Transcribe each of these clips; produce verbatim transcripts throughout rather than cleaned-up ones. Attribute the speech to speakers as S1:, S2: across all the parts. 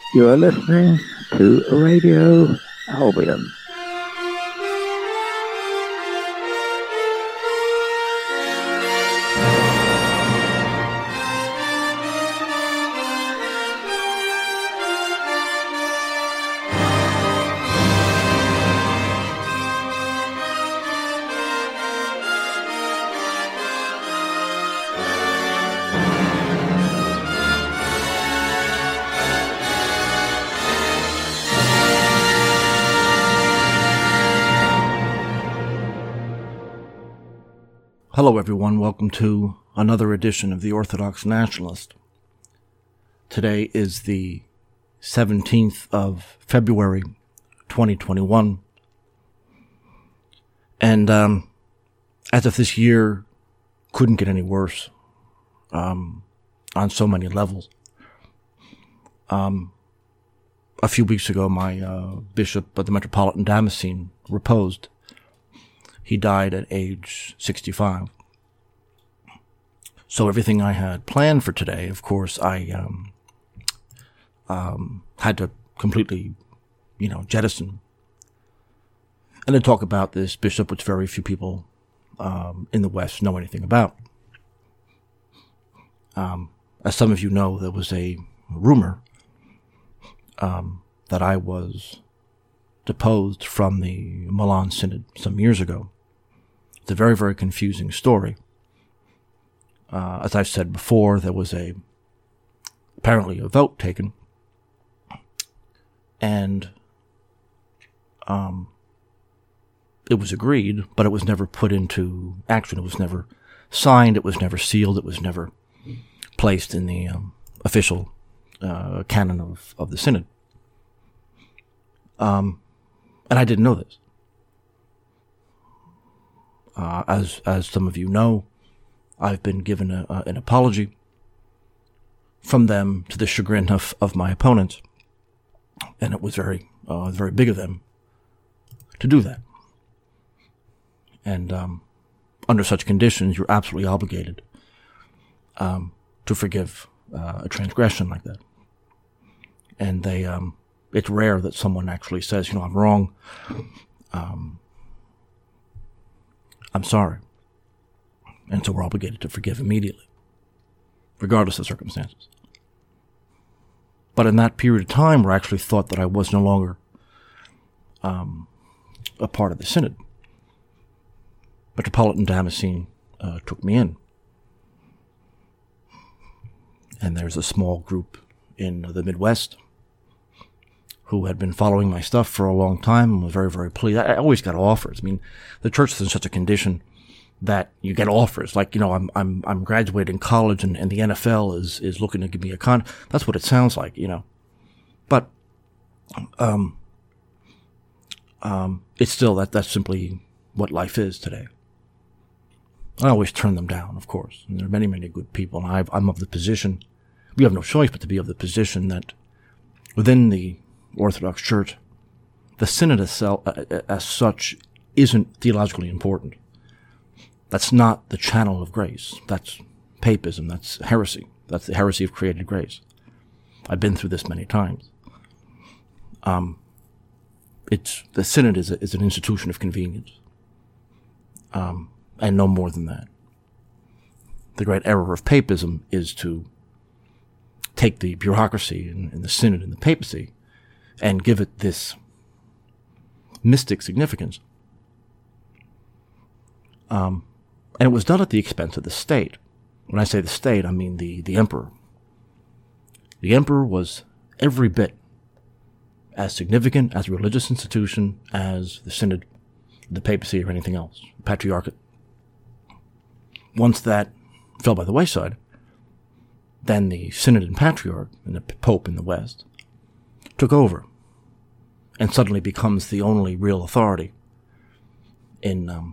S1: You are listening to Radio Albion.
S2: Hello everyone, welcome to another edition of the Orthodox Nationalist. Today is the seventeenth of February, twenty twenty-one. And um, as if this year couldn't get any worse um, on so many levels. Um, a few weeks ago, my uh, bishop of the Metropolitan Damascene reposed. He died at age sixty-five. So everything I had planned for today, of course, I um, um, had to completely, you know, jettison. And then talk about this bishop, which very few people um, in the West know anything about. Um, as some of you know, there was a rumor um, that I was deposed from the Milan Synod some years ago. It's a very, very confusing story. Uh, as I've said before, there was a apparently a vote taken, and um, it was agreed, but it was never put into action. It was never signed. It was never sealed. It was never placed in the um, official uh, canon of, of the Synod. Um, and I didn't know this. Uh, as as some of you know, I've been given a, a, an apology from them to the chagrin of, of my opponents, and it was very uh, very big of them to do that. And um, under such conditions, you're absolutely obligated um, to forgive uh, a transgression like that. And they, um, it's rare that someone actually says, you know, I'm wrong. Um, I'm sorry. And so we're obligated to forgive immediately, regardless of circumstances. But in that period of time where I actually thought that I was no longer um, a part of the Synod, Metropolitan Damascene uh, took me in. And there's a small group in the Midwest who had been following my stuff for a long time and was very, very pleased. I, I always got offers. I mean, the church is in such a condition that you get offers. Like, you know, I'm I'm I'm graduating college and, and the N F L is, is looking to give me a con. That's what it sounds like, you know. But um, um, it's still, that that's simply what life is today. I always turn them down, of course. And there are many, many good people. And I've, I'm of the position, we have no choice but to be of the position that within the Orthodox Church, the Synod itself, uh, as such, isn't theologically important. That's not the channel of grace. That's papism. That's heresy. That's the heresy of created grace. I've been through this many times. Um, it's the Synod is, a, is an institution of convenience, um, and no more than that. The great error of papism is to take the bureaucracy and, and the Synod and the papacy and give it this mystic significance. Um, and it was done at the expense of the state. When I say the state, I mean the, the emperor. The emperor was every bit as significant as a religious institution as the Synod, the papacy, or anything else, the patriarchate. Once that fell by the wayside, then the Synod and Patriarch, and the Pope in the West, took over, and suddenly becomes the only real authority in um,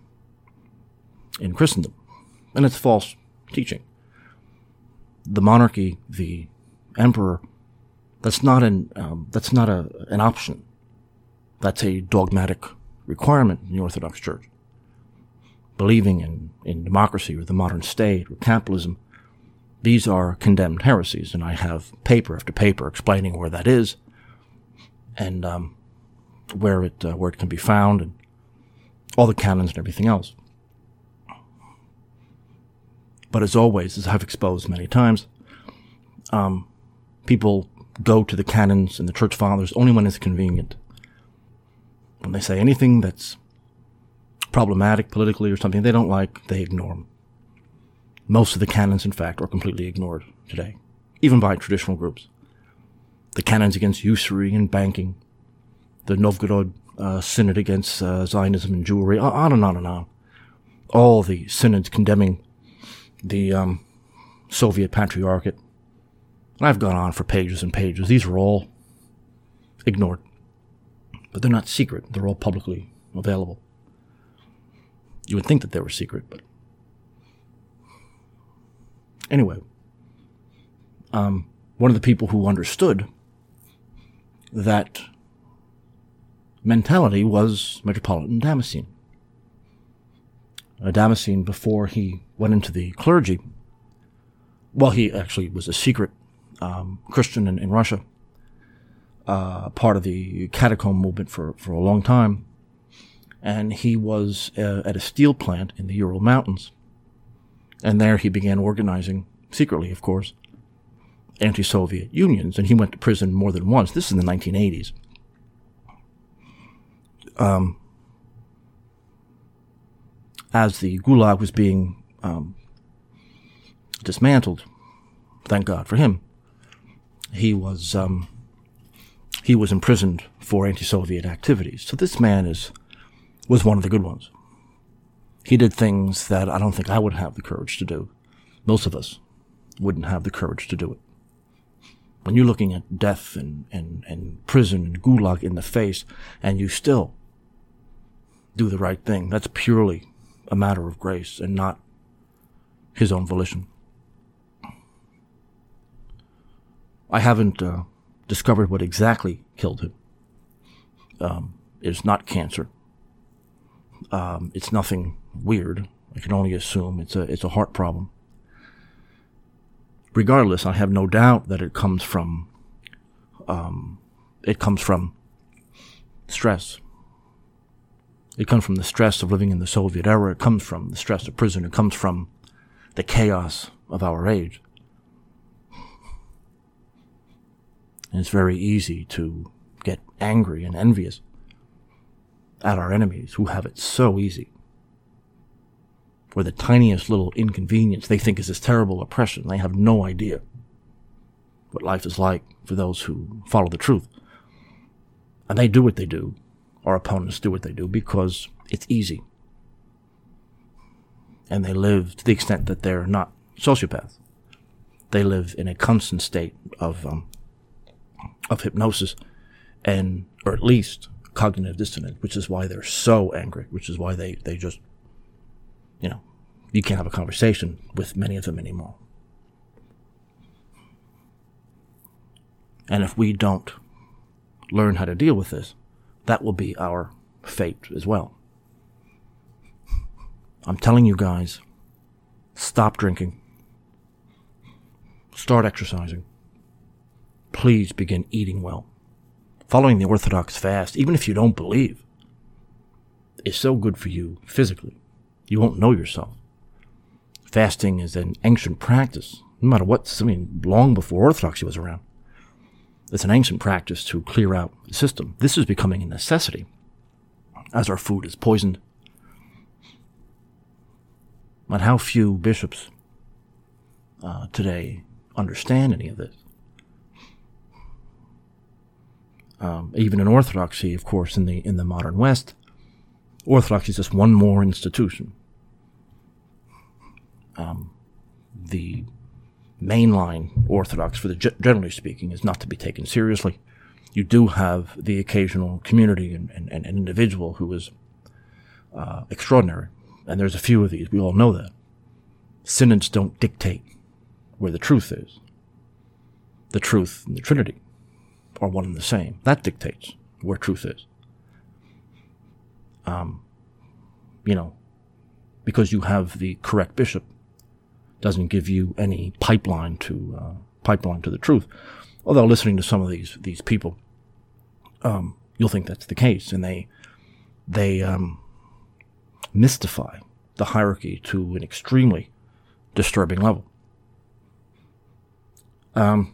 S2: in Christendom. And it's false teaching. The monarchy, the emperor, that's not an um, that's not a an option. That's a dogmatic requirement in the Orthodox Church. Believing in, in democracy or the modern state or capitalism These are condemned heresies, and I have paper after paper explaining where that is, and um, where it uh, where it can be found, and all the canons and everything else. But as always, as I've exposed many times, um, people go to the canons and the church fathers only when it's convenient. When they say anything that's problematic politically or something they don't like, they ignore them. Most of the canons, in fact, are completely ignored today, even by traditional groups. The canons against usury and banking, the Novgorod uh, Synod against uh, Zionism and Jewry, on and on and on. All the synods condemning the um, Soviet Patriarchate. And I've gone on for pages and pages. These are all ignored. But they're not secret. They're all publicly available. You would think that they were secret, but anyway, um, one of the people who understood that mentality was Metropolitan Damascene. Uh, Damascene, before he went into the clergy, well, he actually was a secret um, Christian in, in Russia, uh, part of the catacomb movement for, for a long time, and he was uh, at a steel plant in the Ural Mountains. And there he began organizing, secretly, of course, anti-Soviet unions, and he went to prison more than once. This is in the nineteen eighties. Um, as the Gulag was being um, dismantled, thank God for him, he was um, he was imprisoned for anti-Soviet activities. So this man is was one of the good ones. He did things that I don't think I would have the courage to do. Most of us wouldn't have the courage to do it. When you're looking at death and, and, and prison and gulag in the face, and you still do the right thing, that's purely a matter of grace and not his own volition. I haven't uh, discovered what exactly killed him. Um, it's not cancer. Um, it's nothing weird. I can only assume it's a it's a heart problem. Regardless, I have no doubt that it comes from um, it comes from stress. It comes from the stress of living in the Soviet era. It comes from the stress of prison. It comes from the chaos of our age. And it's very easy to get angry and envious at our enemies who have it so easy. For the tiniest little inconvenience they think is this terrible oppression. They have no idea what life is like for those who follow the truth. And they do what they do. Our opponents do what they do because it's easy. And they live to the extent that they're not sociopaths. They live in a constant state of um, of hypnosis and, or at least cognitive dissonance, which is why they're so angry, which is why they, they just, you know, you can't have a conversation with many of them anymore. And if we don't learn how to deal with this, that will be our fate as well. I'm telling you guys, stop drinking. Start exercising. Please begin eating well. Following the Orthodox fast, even if you don't believe, is so good for you physically. You won't know yourself. Fasting is an ancient practice, no matter what, I mean, long before Orthodoxy was around. It's an ancient practice to clear out the system. This is becoming a necessity as our food is poisoned. But how few bishops uh, today understand any of this. Um, even in Orthodoxy, of course, in the in the modern West, Orthodoxy is just one more institution. Um, the mainline Orthodox, for the generally speaking, is not to be taken seriously. You do have the occasional community and, and, and individual who is uh, extraordinary, and there's a few of these. We all know that. Synods don't dictate where the truth is. The truth and the Trinity are one and the same. That dictates where truth is. Um, you know, because you have the correct bishop doesn't give you any pipeline to uh, pipeline to the truth. Although listening to some of these these people, um, you'll think that's the case, and they they um, mystify the hierarchy to an extremely disturbing level. Um,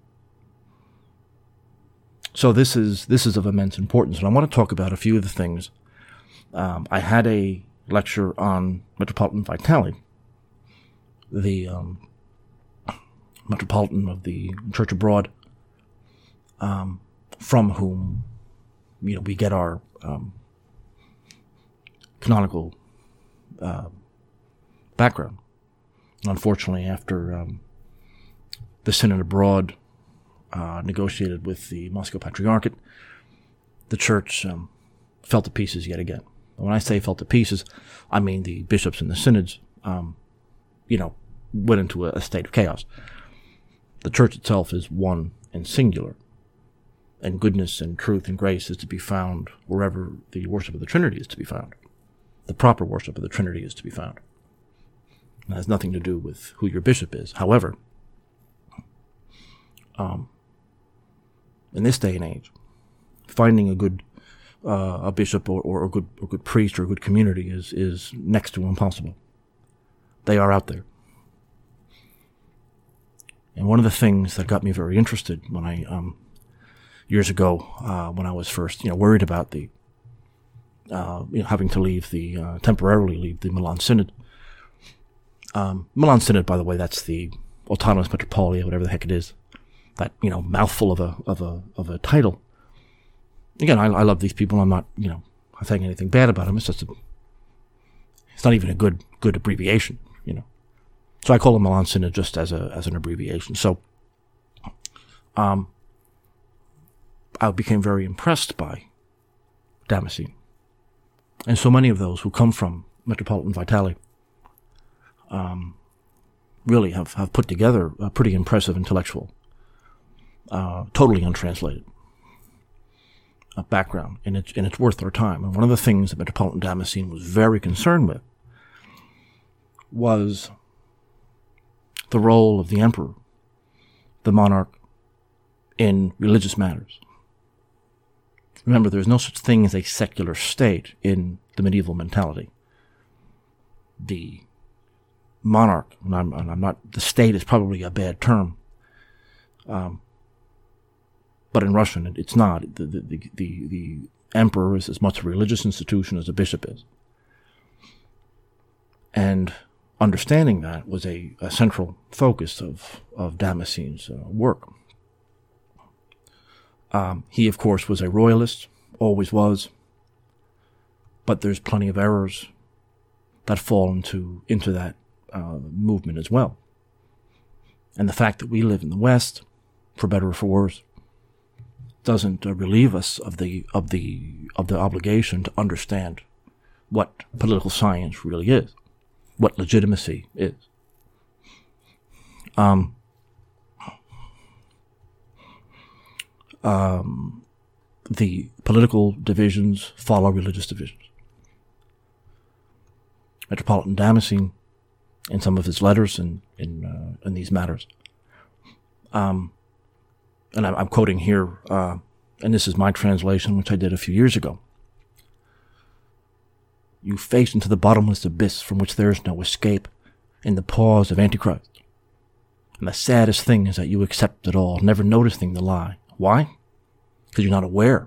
S2: so this is this is of immense importance, and I want to talk about a few of the things. Um, I had a lecture on Metropolitan Vitale, the um, Metropolitan of the Church Abroad, um, from whom you know we get our um, canonical uh, background. Unfortunately, after um, the Synod Abroad uh, negotiated with the Moscow Patriarchate, the Church um, fell to pieces yet again. When I say fell to pieces, I mean the bishops and the synods, um, you know, went into a, a state of chaos. The Church itself is one and singular, and goodness and truth and grace is to be found wherever the worship of the Trinity is to be found. The proper worship of the Trinity is to be found. It has nothing to do with who your bishop is. However, um, in this day and age, finding a good uh, a bishop or, or a good a good priest or a good community is is next to impossible. They are out there. And one of the things that got me very interested when I um, years ago uh, when I was first you know worried about the uh, you know having to leave the uh, temporarily leave the Milan Synod. Um, Milan Synod, by the way, that's the Autonomous Metropolia, whatever the heck it is. That, you know, mouthful of a of a of a title. Again, I, I love these people. I'm not, you know, saying anything bad about them. It's just a, it's not even a good good abbreviation, you know. So I call them Milan Synod just as a as an abbreviation. So, um, I became very impressed by Damascene, and so many of those who come from Metropolitan Vitale. Um, really have, have put together a pretty impressive intellectual, uh, totally untranslated uh, background, and it's, and it's worth their time. And one of the things that Metropolitan Damascene was very concerned with was the role of the emperor, the monarch, in religious matters. Remember, there's no such thing as a secular state in the medieval mentality. The monarch, and I'm, and I'm not, the state is probably a bad term, um, but in Russian it, it's not. The, the, the, the, the emperor is as much a religious institution as a bishop is. And understanding that was a, a central focus of, of Damascene's uh, work. Um, he, of course, was a royalist, always was, but there's plenty of errors that fall into, into that Uh, movement as well. And the fact that we live in the West, for better or for worse, doesn't uh, relieve us of the of the of the obligation to understand what political science really is, what legitimacy is. Um, um, the political divisions follow religious divisions. Metropolitan Damascene, in some of his letters in in, uh, in these matters. Um, and I'm, I'm quoting here, uh, and this is my translation, which I did a few years ago. You face into the bottomless abyss from which there is no escape in the paws of Antichrist. And the saddest thing is that you accept it all, never noticing the lie. Why? Because you're not aware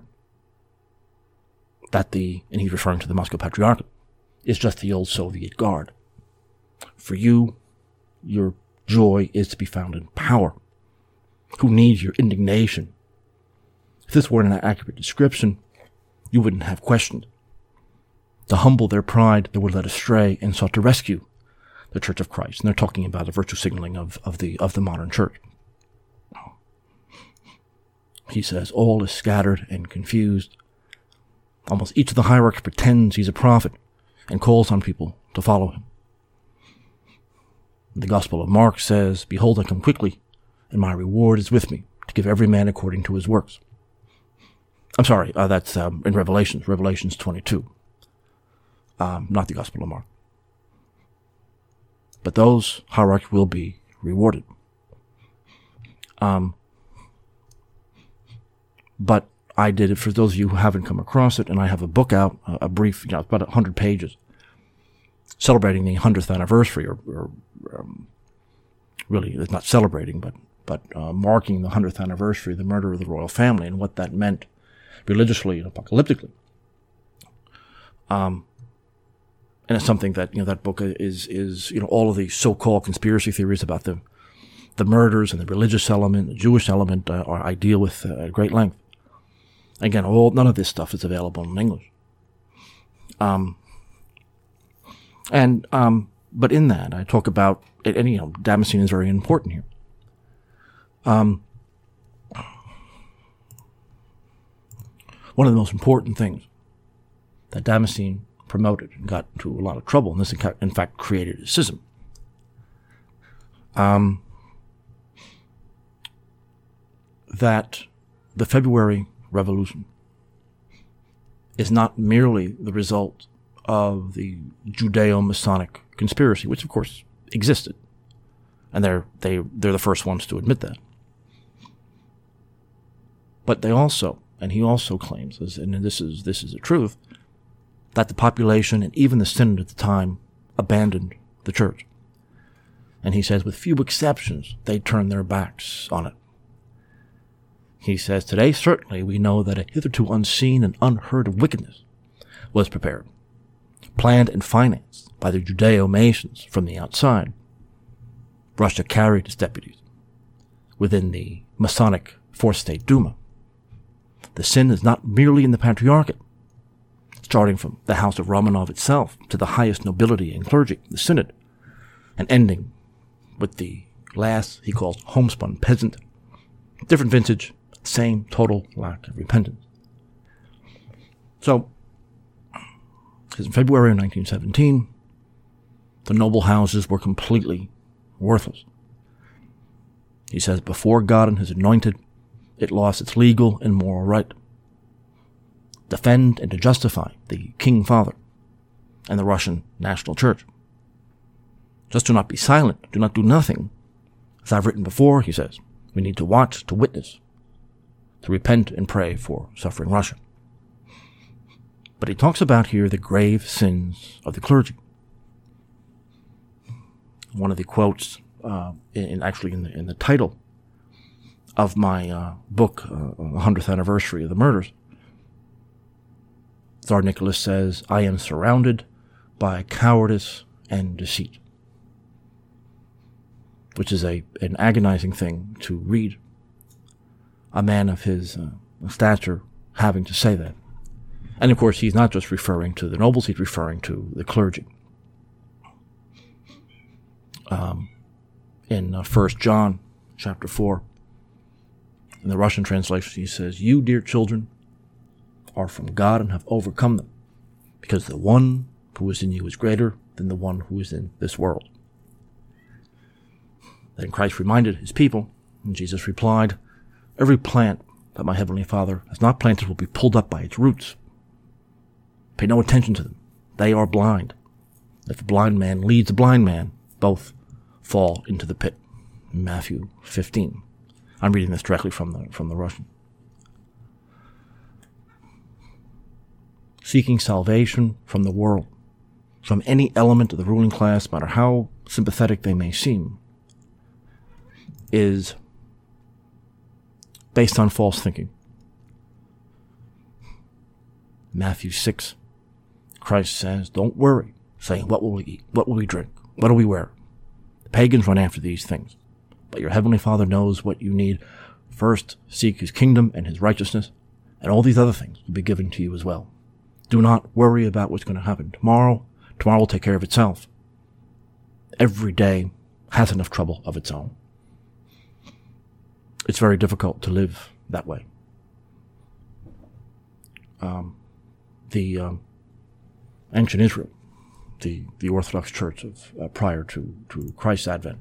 S2: that the, and he's referring to the Moscow Patriarchate, is just the old Soviet Guard. For you, your joy is to be found in power. Who needs your indignation? If this were an accurate description, you wouldn't have questioned. To humble their pride, they were led astray and sought to rescue the Church of Christ. And they're talking about the virtue signaling of, of the of the modern church. He says, all is scattered and confused. Almost each of the hierarchs pretends he's a prophet and calls on people to follow him. The Gospel of Mark says, behold, I come quickly, and my reward is with me, to give every man according to his works. I'm sorry, uh, that's um, in Revelations, Revelations twenty-two, um, not the Gospel of Mark. But those hierarchs will be rewarded. Um, but I did it for those of you who haven't come across it, and I have a book out, a brief, you know, about one hundred pages, celebrating the hundredth anniversary, or, or um, really, it's not celebrating, but but uh, marking the hundredth anniversary of the murder of the royal family and what that meant religiously and apocalyptically. Um, and it's something that, you know, that book is, is, you know, all of the so-called conspiracy theories about the, the murders and the religious element, the Jewish element, uh, are, I deal with uh, at great length. Again, all, none of this stuff is available in English. Um, and, um, but in that, I talk about, and, you know, Damascene is very important here. Um, one of the most important things that Damascene promoted and got into a lot of trouble, and this in fact created a schism. Um, that the February Revolution is not merely the result of the Judeo-Masonic conspiracy, which of course existed, and they're they they're the first ones to admit that. But they also, and he also claims, and this is this is a truth, that the population and even the Synod at the time abandoned the church. And he says, with few exceptions, they turned their backs on it. He says, today certainly we know that a hitherto unseen and unheard of wickedness was prepared, planned and financed by the Judeo-Masons from the outside. Russia carried its deputies within the Masonic Fourth State Duma. The sin is not merely in the Patriarchate, starting from the House of Romanov itself to the highest nobility and clergy, the Synod, and ending with the last he calls homespun peasant. Different vintage, same total lack of repentance. So, in February of nineteen seventeen, the noble houses were completely worthless. He says, before God and his anointed, it lost its legal and moral right. Defend and to justify the King Father and the Russian National Church. Just do not be silent, do not do nothing. As I've written before, he says, we need to watch, to witness, to repent and pray for suffering Russia. But he talks about here the grave sins of the clergy. One of the quotes, uh, in, in actually in the, in the title of my uh, book, uh, the hundredth anniversary of the murders, Tsar Nicholas says, I am surrounded by cowardice and deceit. Which is a an agonizing thing to read. A man of his uh, stature having to say that. And of course, he's not just referring to the nobles, he's referring to the clergy. Um, in uh, First John chapter four, in the Russian translation, he says, you, dear children, are from God and have overcome them, because the one who is in you is greater than the one who is in this world. Then Christ reminded his people, and Jesus replied, every plant that my heavenly Father has not planted will be pulled up by its roots. Pay no attention to them. They are blind. If a blind man leads a blind man, both fall into the pit. Matthew fifteen. I'm reading this directly from the from the Russian. Seeking salvation from the world, from any element of the ruling class, no matter how sympathetic they may seem, is based on false thinking. Matthew six, Christ says, don't worry, saying, what will we eat? What will we drink? What do we wear? The pagans run after these things, but your heavenly Father knows what you need. First, seek his kingdom and his righteousness, and all these other things will be given to you as well. Do not worry about what's going to happen tomorrow. Tomorrow will take care of itself. Every day has enough trouble of its own. It's very difficult to live that way. Um, the um, ancient Israel, the, the Orthodox Church of uh, prior to, to Christ's advent,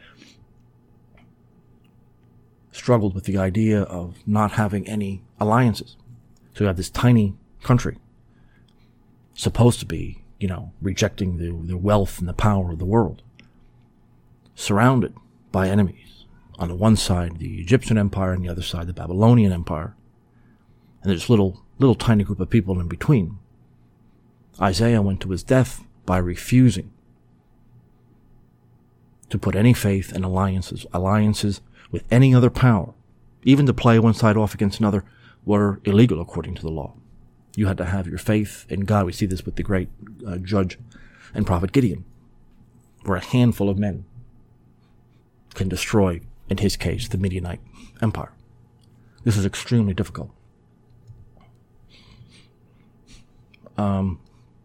S2: struggled with the idea of not having any alliances. So you have this tiny country, supposed to be, you know, rejecting the, the wealth and the power of the world, surrounded by enemies. On the one side, the Egyptian Empire, and the other side, the Babylonian Empire. And there's little, little tiny group of people in between. Isaiah went to his death by refusing to put any faith in alliances. Alliances with any other power, even to play one side off against another, were illegal according to the law. You had to have your faith in God. We see this with the great uh, judge and prophet Gideon, where a handful of men can destroy, in his case, the Midianite Empire. This is extremely difficult. Um,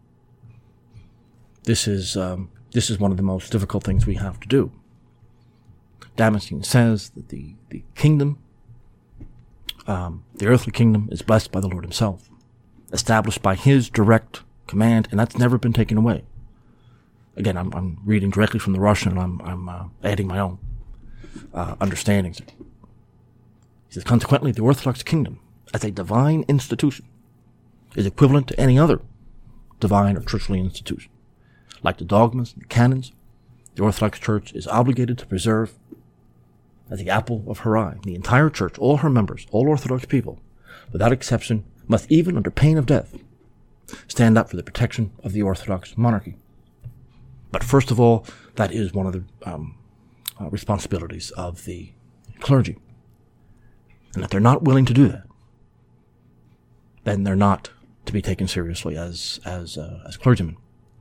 S2: this is um, this is one of the most difficult things we have to do. Damascene says that the, the kingdom, um, the earthly kingdom, is blessed by the Lord himself, established by his direct command, and that's never been taken away. Again, I'm, I'm reading directly from the Russian, and I'm, I'm uh, adding my own uh, understandings. He says, consequently, the Orthodox kingdom, as a divine institution, is equivalent to any other divine or churchly institution. Like the dogmas and the canons, the Orthodox Church is obligated to preserve, as the apple of her eye, the entire church, all her members, all Orthodox people, without exception, must, even under pain of death, stand up for the protection of the Orthodox monarchy. But first of all, that is one of the um, uh, responsibilities of the clergy. And if they're not willing to do that, then they're not to be taken seriously as as uh, as clergymen.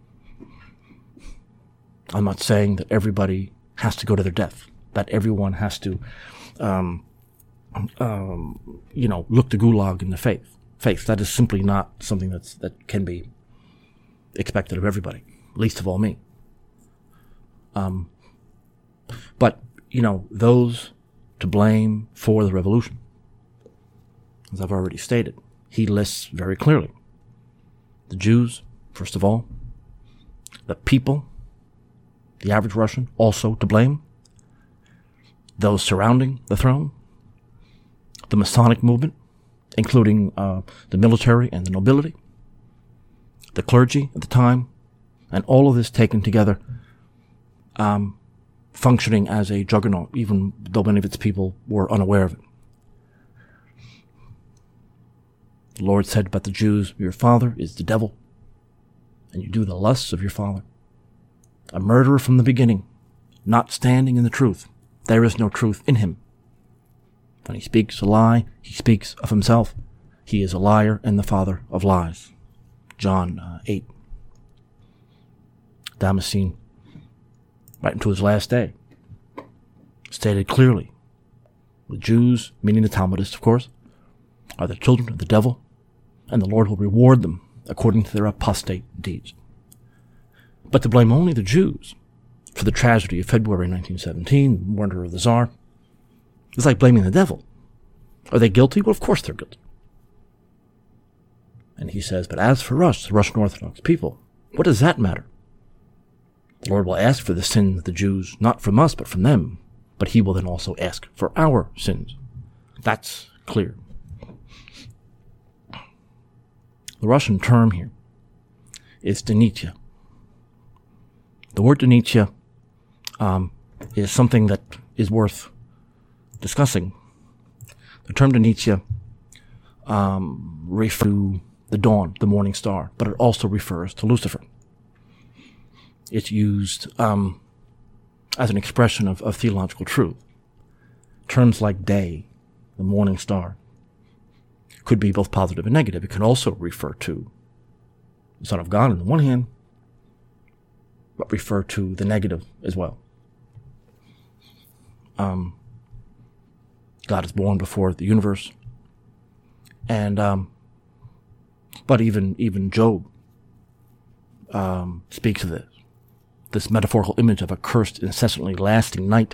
S2: I'm not saying that everybody has to go to their death, that everyone has to, um, um, you know, look the gulag in the faith. Faith, that is simply not something that's that can be expected of everybody, least of all me. Um, but, you know, those to blame for the revolution, as I've already stated, he lists very clearly the Jews, first of all, the people, the average Russian, also to blame, those surrounding the throne, the Masonic movement, including uh, the military and the nobility, the clergy at the time, and all of this taken together, um, functioning as a juggernaut, even though many of its people were unaware of it. The Lord said about the Jews, your father is the devil, and you do the lusts of your father. A murderer from the beginning, not standing in the truth. There is no truth in him. When he speaks a lie, he speaks of himself. He is a liar and the father of lies. John uh, eight. Damascene, right into his last day, stated clearly, the Jews, meaning the Talmudists, of course, are the children of the devil, and the Lord will reward them according to their apostate deeds. But to blame only the Jews for the tragedy of February nineteen seventeen, the murder of the Tsar, is like blaming the devil. Are they guilty? Well, of course they're guilty. And he says, but as for us, the Russian Orthodox people, what does that matter? The Lord will ask for the sins of the Jews, not from us, but from them. But he will then also ask for our sins. That's clear. The Russian term here is Denitya. The word Denitya um, is something that is worth discussing. The term Denitya um, refers to the dawn, the morning star, but it also refers to Lucifer. It's used um, as an expression of, of theological truth. Terms like day, the morning star, could be both positive and negative. It can also refer to the Son of God on the one hand, but refer to the negative as well. Um, God is born before the universe, and um, but even even Job um, speaks of this. This metaphorical image of a cursed, incessantly lasting night.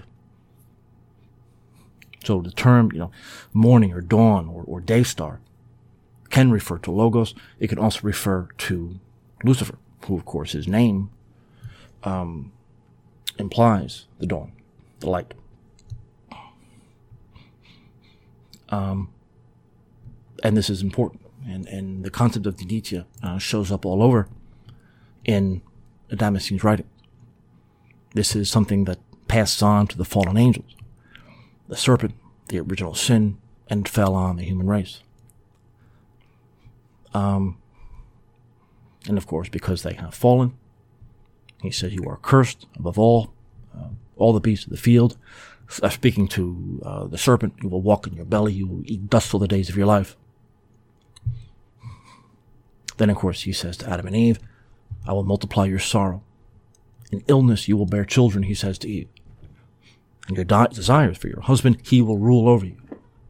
S2: So the term, you know, morning or dawn or, or day star can refer to Logos. It can also refer to Lucifer, who, of course, his name um, implies the dawn, the light. Um, and this is important. And, and the concept of Denitya uh, shows up all over in Damascene's writing. This is something that passed on to the fallen angels, the serpent, the original sin, and fell on the human race. Um, and of course, because they have fallen, he said, you are cursed above all, uh, all the beasts of the field. Uh, speaking to uh, the serpent, you will walk in your belly, you will eat dust all the days of your life. Then, of course, he says to Adam and Eve, I will multiply your sorrow. In illness you will bear children, he says to Eve. And your di- desires for your husband, he will rule over you.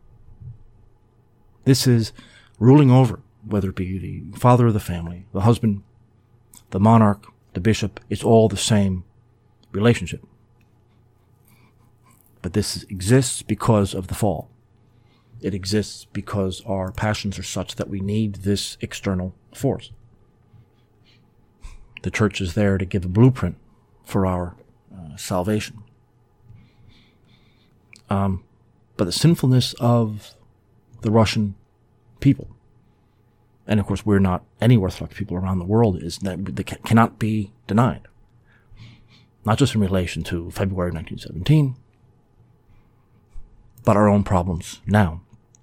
S2: This is ruling over, whether it be the father of the family, the husband, the monarch, the bishop, it's all the same relationship. But this exists because of the fall. It exists because our passions are such that we need this external force. The church is there to give a blueprint for our uh, salvation. Um, but the sinfulness of the Russian people, and of course we're not any Orthodox people around the world, is that they cannot be denied. Not just in relation to February nineteen seventeen, but our own problems now.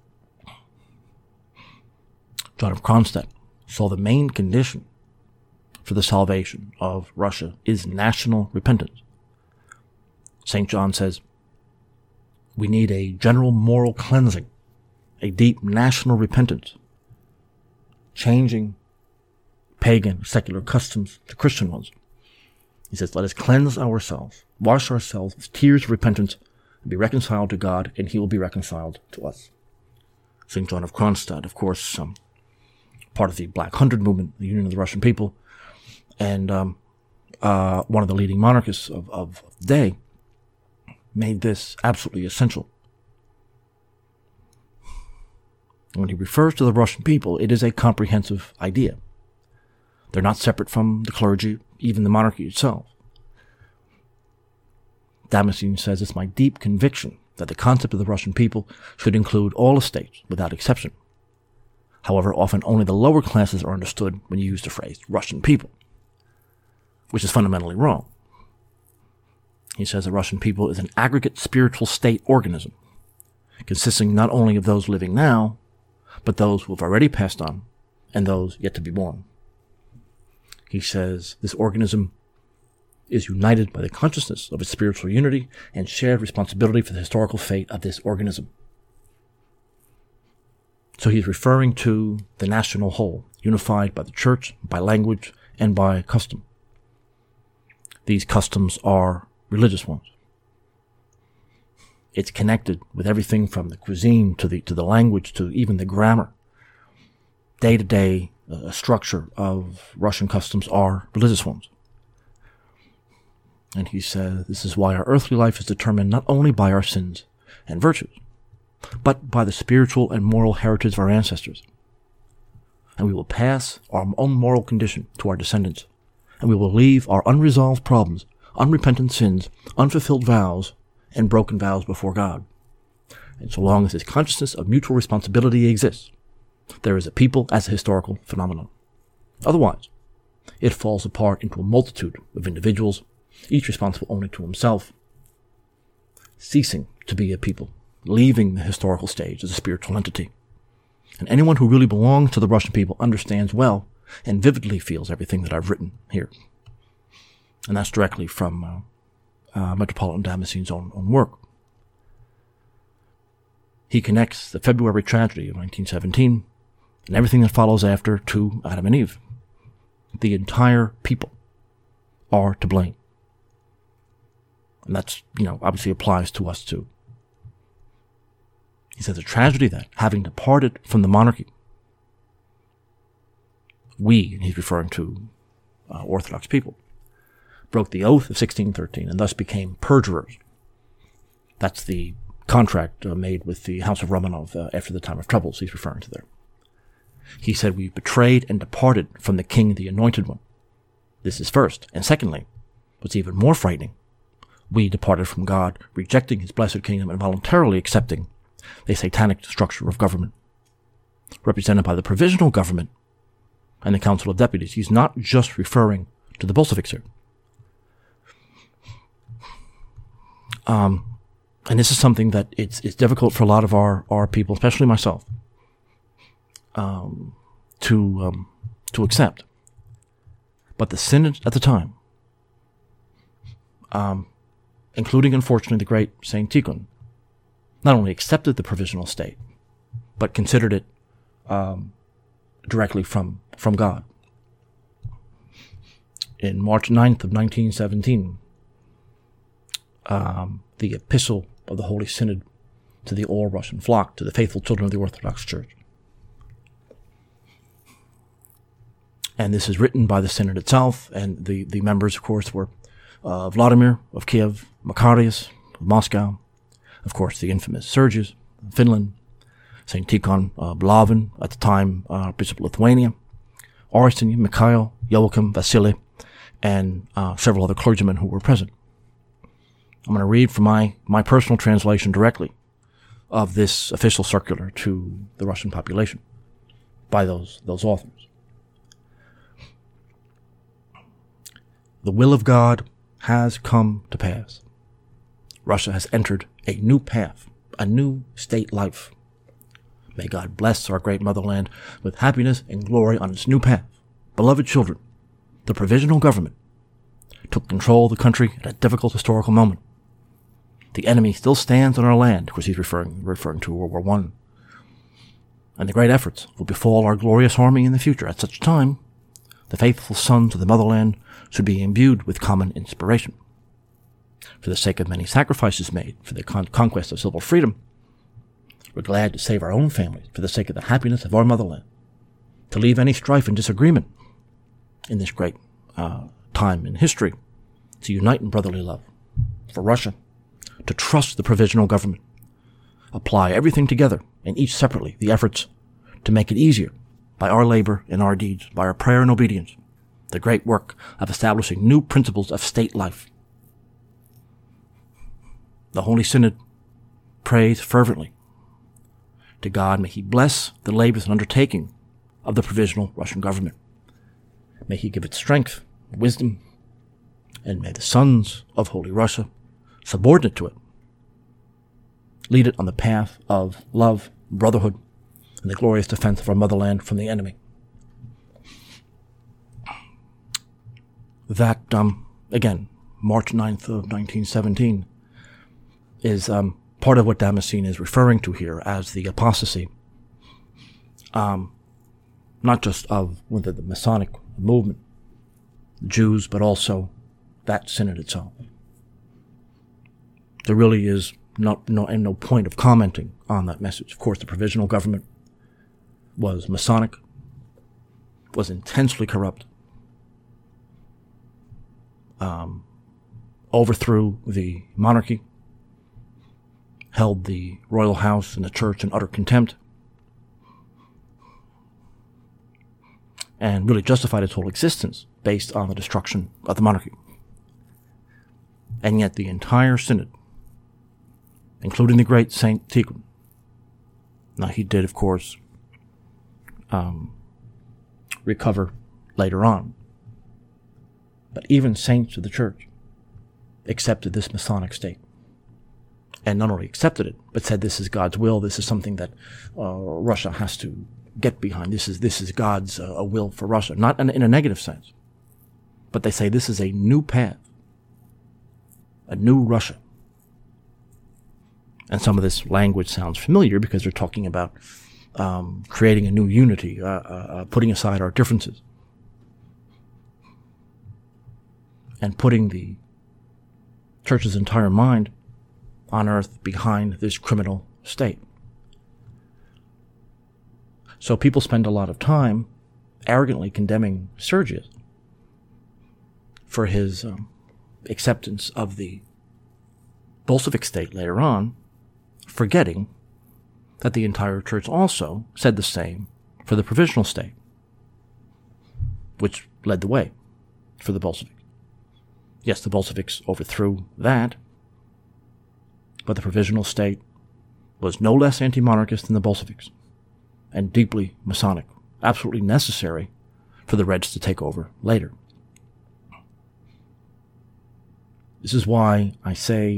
S2: John of Kronstadt saw the main condition for the salvation of Russia is national repentance. Saint John says, we need a general moral cleansing, a deep national repentance, changing pagan, secular customs to Christian ones. He says, let us cleanse ourselves, wash ourselves with tears of repentance, and be reconciled to God, and he will be reconciled to us. Saint John of Kronstadt, of course, um, part of the Black Hundred movement, the Union of the Russian People, and um, uh, one of the leading monarchists of, of the day, made this absolutely essential. When he refers to the Russian people, it is a comprehensive idea. They're not separate from the clergy, even the monarchy itself. Damascene says, it's my deep conviction that the concept of the Russian people should include all estates without exception. However, often only the lower classes are understood when you use the phrase Russian people, which is fundamentally wrong. He says the Russian people is an aggregate spiritual state organism, consisting not only of those living now, but those who have already passed on and those yet to be born. He says this organism is united by the consciousness of its spiritual unity and shared responsibility for the historical fate of this organism. So he's referring to the national whole, unified by the church, by language, and by custom. These customs are religious ones. It's connected with everything from the cuisine to the to the language to even the grammar. Day-to-day uh, structure of Russian customs are religious ones. And he says this is why our earthly life is determined not only by our sins and virtues, but by the spiritual and moral heritage of our ancestors. And we will pass our own moral condition to our descendants, and we will leave our unresolved problems, unrepentant sins, unfulfilled vows, and broken vows before God. And so long as this consciousness of mutual responsibility exists, there is a people as a historical phenomenon. Otherwise, it falls apart into a multitude of individuals, each responsible only to himself, ceasing to be a people, leaving the historical stage as a spiritual entity. And anyone who really belongs to the Russian people understands well and vividly feels everything that I've written here. And that's directly from uh, uh, Metropolitan Damascene's own, own work. He connects the February tragedy of nineteen seventeen and everything that follows after to Adam and Eve. The entire people are to blame. And that's, you know, obviously applies to us too. He says a tragedy that, having departed from the monarchy, we, and he's referring to uh, Orthodox people, broke the oath of sixteen thirteen and thus became perjurers. That's the contract uh, made with the House of Romanov uh, after the time of troubles he's referring to there. He said we betrayed and departed from the king, the anointed one. This is first. And secondly, what's even more frightening, we departed from God, rejecting his blessed kingdom and voluntarily accepting a satanic structure of government, represented by the provisional government and the Council of Deputies. He's not just referring to the Bolsheviks here. Um, and this is something that it's it's difficult for a lot of our, our people, especially myself, um, to um, to accept. But the synod at the time, um, including unfortunately the great Saint Tikhon, not only accepted the provisional state, but considered it um, directly from from God. In March ninth of nineteen seventeen, um, the Epistle of the Holy Synod to the All-Russian flock, to the faithful children of the Orthodox Church. And this is written by the Synod itself, and the, the members, of course, were uh, Vladimir of Kiev, Macarius of Moscow, of course, the infamous Sergius of Finland, Saint Tikhon uh, Blavin, at the time uh, Bishop of Lithuania, Arseny, Mikhail, Joachim, Vasily, and uh, several other clergymen who were present. I'm going to read from my, my personal translation directly of this official circular to the Russian population by those, those authors. The will of God has come to pass. Russia has entered a new path, a new state life. May God bless our great motherland with happiness and glory on its new path. Beloved children, the provisional government took control of the country at a difficult historical moment. The enemy still stands on our land, of course he's referring, referring to World War One. And the great efforts will befall our glorious army in the future. At such time, the faithful sons of the motherland should be imbued with common inspiration. For the sake of many sacrifices made for the con- conquest of civil freedom, we're glad to save our own families for the sake of the happiness of our motherland, to leave any strife and disagreement in this great uh, time in history, to unite in brotherly love. For Russia, to trust the provisional government, apply everything together and each separately the efforts to make it easier by our labor and our deeds, by our prayer and obedience, the great work of establishing new principles of state life. The Holy Synod prays fervently to God, may He bless the labors and undertaking of the provisional Russian government. May He give it strength, wisdom, and may the sons of Holy Russia, subordinate to it, lead it on the path of love, brotherhood, and the glorious defense of our motherland from the enemy. That, um, again, March ninth of nineteen seventeen, is um, part of what Damascene is referring to here as the apostasy, um, not just of whether the Masonic movement, the Jews, but also that synod itself. There really is not, no, and no point of commenting on that message. Of course, the provisional government was Masonic, was intensely corrupt, um, overthrew the monarchy, held the royal house and the church in utter contempt, and really justified its whole existence based on the destruction of the monarchy. And yet the entire synod, including the great Saint Tikhon, now he did, of course, um, recover later on, but even saints of the church accepted this Masonic state. And not only accepted it, but said this is God's will, this is something that uh, Russia has to get behind, this is this is God's uh, will for Russia, not in, in a negative sense, but they say this is a new path, a new Russia. And some of this language sounds familiar because they're talking about um, creating a new unity, uh, uh, putting aside our differences, and putting the church's entire mind on earth behind this criminal state. So people spend a lot of time arrogantly condemning Sergius for his um, acceptance of the Bolshevik state later on, forgetting that the entire church also said the same for the provisional state, which led the way for the Bolsheviks. Yes, the Bolsheviks overthrew that, but the provisional state was no less anti-monarchist than the Bolsheviks, and deeply Masonic, absolutely necessary for the Reds to take over later. This is why I say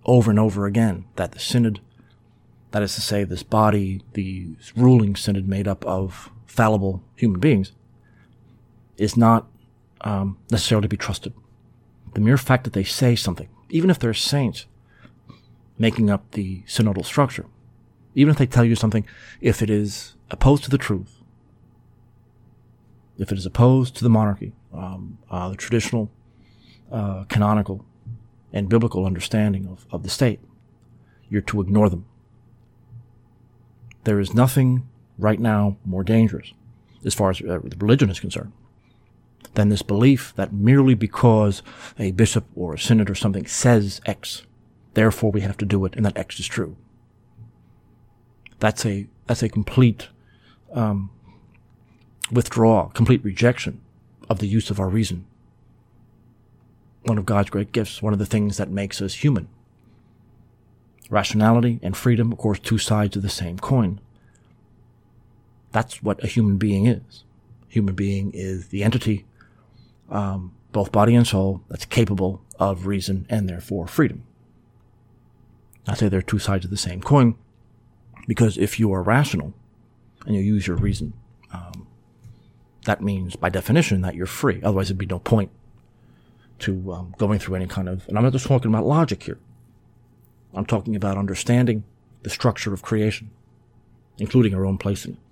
S2: over and over again that the synod, that is to say, this body, the ruling synod made up of fallible human beings, is not um, necessarily to be trusted. The mere fact that they say something, even if they're saints making up the synodal structure, even if they tell you something, if it is opposed to the truth, if it is opposed to the monarchy, um, uh, the traditional, uh, canonical, and biblical understanding of, of the state, you're to ignore them. There is nothing right now more dangerous, as far as uh, the religion is concerned, than this belief that merely because a bishop or a synod or something says X, therefore we have to do it, and that X is true. That's a that's a complete um, withdrawal, complete rejection of the use of our reason. One of God's great gifts, one of the things that makes us human. Rationality and freedom, of course, two sides of the same coin. That's what a human being is. Human being is the entity, um, both body and soul, that's capable of reason and therefore freedom. I say they're two sides of the same coin because if you are rational and you use your reason, um, that means by definition that you're free. Otherwise, there'd be no point to um, going through any kind of, and I'm not just talking about logic here. I'm talking about understanding the structure of creation, including our own place in it.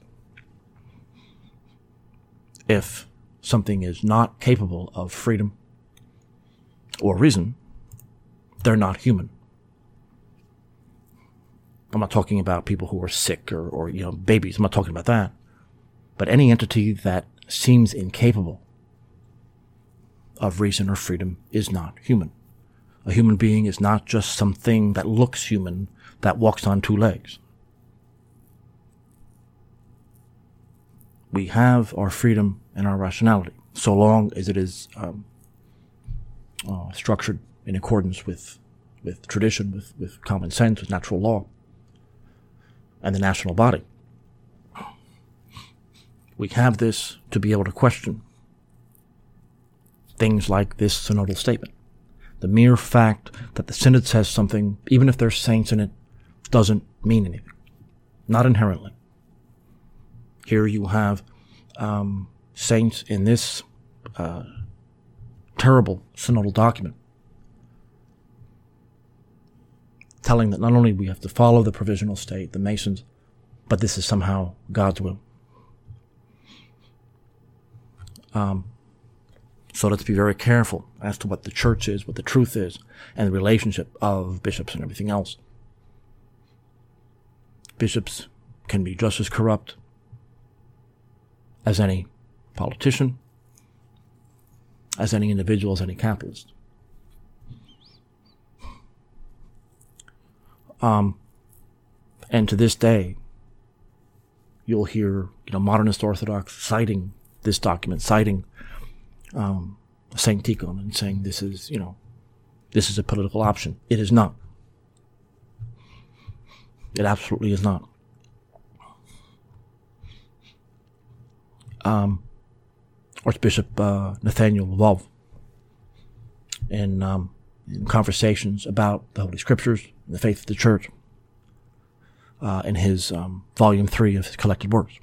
S2: If something is not capable of freedom or reason, they're not human. I'm not talking about people who are sick or, or, you know, babies. I'm not talking about that. But any entity that seems incapable of reason or freedom is not human. A human being is not just something that looks human, that walks on two legs. We have our freedom and our rationality, so long as it is um, uh, structured in accordance with, with tradition, with, with common sense, with natural law, and the national body. We have this to be able to question things like this synodal statement. The mere fact that the synod says something, even if there's saints in it, doesn't mean anything. Not inherently. Here you have um, saints in this uh, terrible synodal document telling that not only we have to follow the provisional state, the Masons, but this is somehow God's will. Um, so let's be very careful as to what the church is, what the truth is, and the relationship of bishops and everything else. Bishops can be just as corrupt as any politician, as any individual, as any capitalist. Um, and to this day, you'll hear, you know, modernist Orthodox citing this document, citing um, Saint Tikhon and saying this is, you know, this is a political option. It is not. It absolutely is not. Um, Archbishop uh, Nathaniel Lvov, in, um, in conversations about the Holy Scriptures, the faith of the Church, uh, in his um, volume three of his collected works,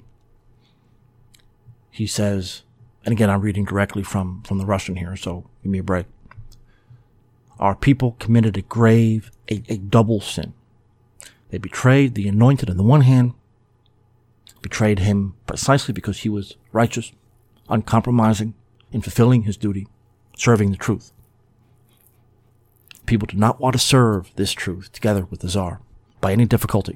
S2: he says, and again I'm reading directly from, from the Russian here, so give me a break. Our people committed a grave, a, a double sin. They betrayed the Anointed on the one hand, betrayed him precisely because he was righteous, uncompromising in fulfilling his duty, serving the truth. People did not want to serve this truth together with the Tsar by any difficulty.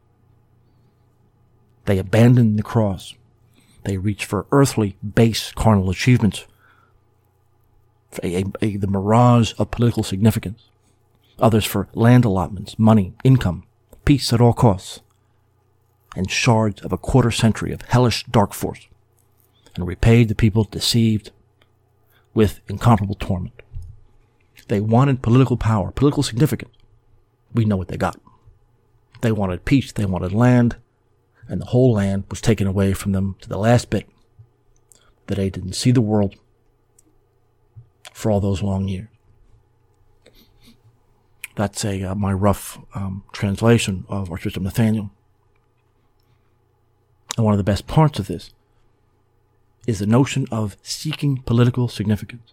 S2: They abandoned the cross. They reached for earthly, base, carnal achievements, a, a, a, the mirage of political significance. Others for land allotments, money, income, peace at all costs, and shards of a quarter century of hellish dark force, and repaid the people deceived with incomparable torment. They wanted political power, political significance. We know what they got. They wanted peace, they wanted land, and the whole land was taken away from them to the last bit, that they didn't see the world for all those long years. That's a uh, my rough um, translation of Archbishop Nathaniel. And one of the best parts of this is the notion of seeking political significance.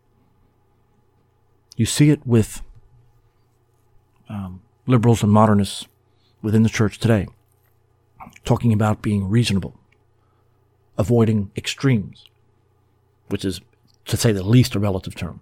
S2: You see it with um, liberals and modernists within the church today, talking about being reasonable, avoiding extremes, which is, to say the least, a relative term.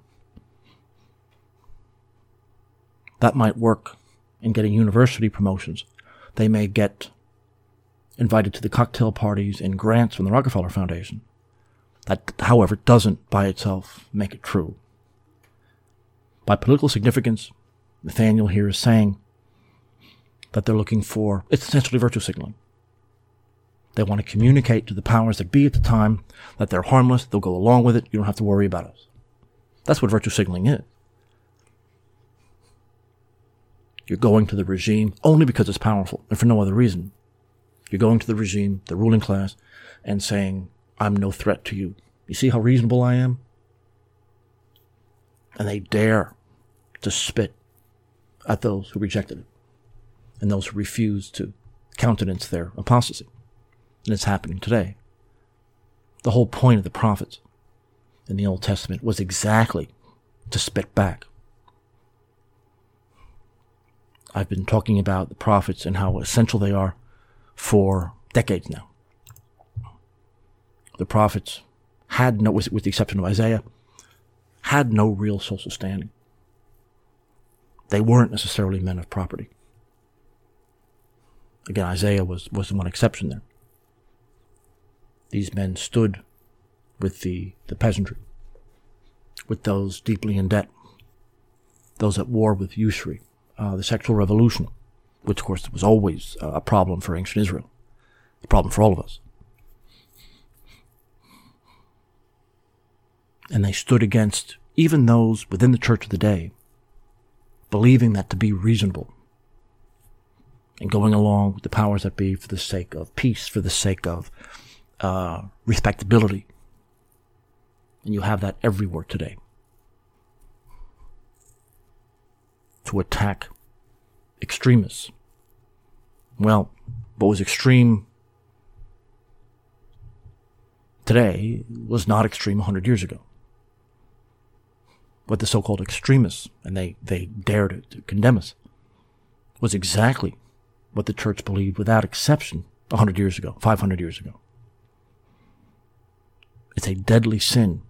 S2: That might work in getting university promotions. They may get invited to the cocktail parties and grants from the Rockefeller Foundation. That, however, doesn't by itself make it true. By political significance, Nathaniel here is saying that they're looking for, it's essentially virtue signaling. They want to communicate to the powers that be at the time that they're harmless, they'll go along with it, you don't have to worry about us. That's what virtue signaling is. You're going to the regime only because it's powerful and for no other reason. You're going to the regime, the ruling class, and saying, I'm no threat to you. You see how reasonable I am? And they dare to spit at those who rejected it and those who refused to countenance their apostasy. And it's happening today. The whole point of the prophets in the Old Testament was exactly to spit back. I've been talking about the prophets and how essential they are for decades now. The prophets had no, with the exception of Isaiah, had no real social standing. They weren't necessarily men of property. Again, Isaiah was, was the one exception there. These men stood with the, the peasantry, with those deeply in debt, those at war with usury, uh, the sexual revolution, which of course was always uh, a problem for ancient Israel, a problem for all of us. And they stood against even those within the church of the day, believing that to be reasonable and going along with the powers that be for the sake of peace, for the sake of uh, respectability. And you have that everywhere today. To attack extremists. Well, what was extreme today was not extreme one hundred years ago. What the so-called extremists, and they, they dared to condemn us, was exactly what the church believed without exception one hundred years ago, five hundred years ago. It's a deadly sin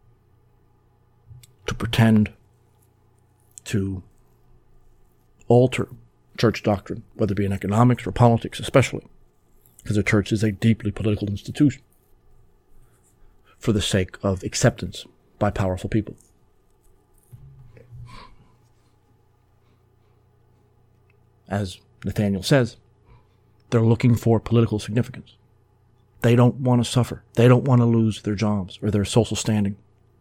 S2: to pretend to alter church doctrine, whether it be in economics or politics especially, because the church is a deeply political institution, for the sake of acceptance by powerful people. As Nathaniel says, they're looking for political significance. They don't want to suffer. They don't want to lose their jobs or their social standing.